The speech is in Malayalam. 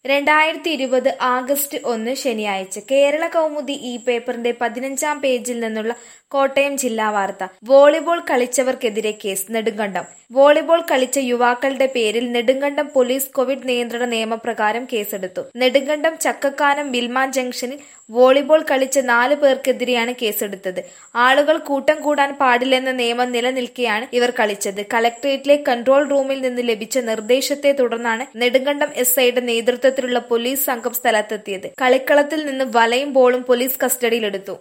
2020 ആഗസ്റ്റ് 1 ശനിയാഴ്ച കേരള കൗമുദി ഈ പേപ്പറിന്റെ 15-ാം പേജിൽ നിന്നുള്ള കോട്ടയം ജില്ലാ വാർത്ത. വോളിബോൾ കളിച്ചവർക്കെതിരെ കേസ്. നെടുങ്കണ്ടം. വോളിബോൾ കളിച്ച യുവാക്കളുടെ പേരിൽ നെടുങ്കണ്ടം പോലീസ് കോവിഡ് നിയന്ത്രണ നിയമപ്രകാരം കേസെടുത്തു. നെടുങ്കണ്ടം ചക്കക്കാനം വിൽമാൻ ജംഗ്ഷനിൽ വോളിബോൾ കളിച്ച 4 പേർക്കെതിരെയാണ് കേസെടുത്തത്. ആളുകൾ കൂട്ടം കൂടാൻ പാടില്ലെന്ന നിയമം നിലനിൽക്കെയാണ് ഇവർ കളിച്ചത്. കളക്ടറേറ്റിലെ കൺട്രോൾ റൂമിൽ നിന്ന് ലഭിച്ച നിർദ്ദേശത്തെ തുടർന്നാണ് നെടുങ്കണ്ടം എസ്ഐയുടെ നേതൃത്വത്തിലുള്ള പോലീസ് സംഘം സ്ഥലത്തെത്തിയത്. കളിക്കളത്തിൽ നിന്ന് വലയും ബോളും പോലീസ് കസ്റ്റഡിയിലെടുത്തു.